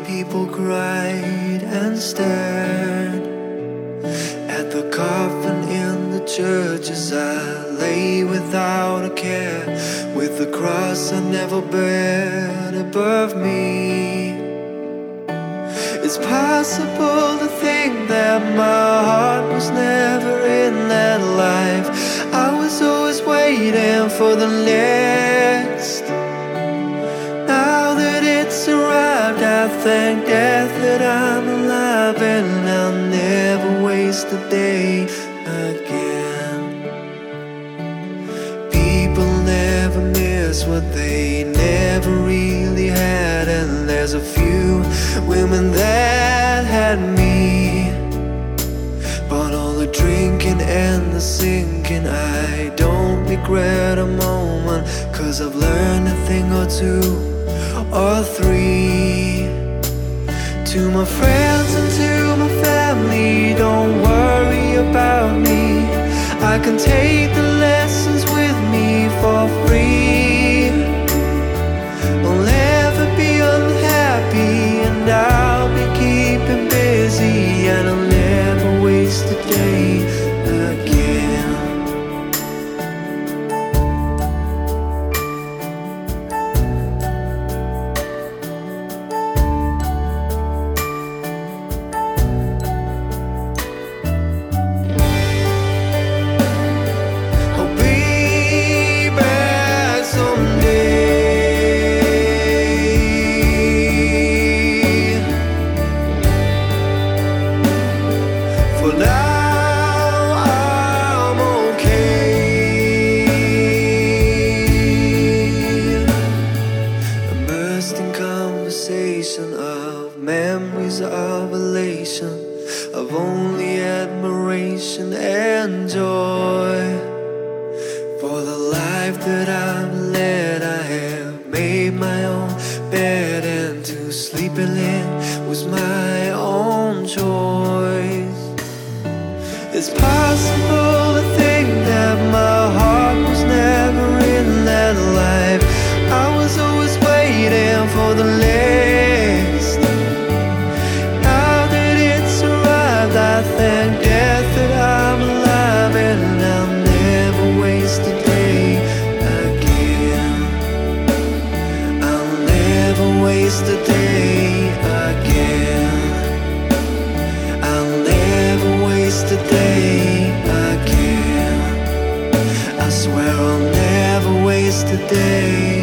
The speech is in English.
people cried and stared at the coffin in the church as I lay without a care, with the cross I never bared above me. It's possible to think that my heart was never in that life. I was always waiting for the next. Now that it's arrived, I thank death that I'm alive, and I'll never waste a day again. People never miss what they never really had, and there's a few women that had me. But all the drinking and the sinking, I don't regret a moment, 'cause I've learned a thing or two or three. To my friends and to my family, don't worry about me. I can take the lessons with me for free. I'll never be unhappy, and I'll be keeping busy, and I'll never waste a day again. I'll be back someday. For now I'm okay. Immersed in conversation of memories of elation, of only admiration and joy. For the life that I've led, I have made my own bed, and to sleep in was my own choice. It's possible to think that my heart was never in that life. I was always waiting for the next. Now that it's arrived, I thank death that I'm alive, and I'll never waste a day again. I'll never waste a day again. I'll never waste a day again. I swear I'll never waste a day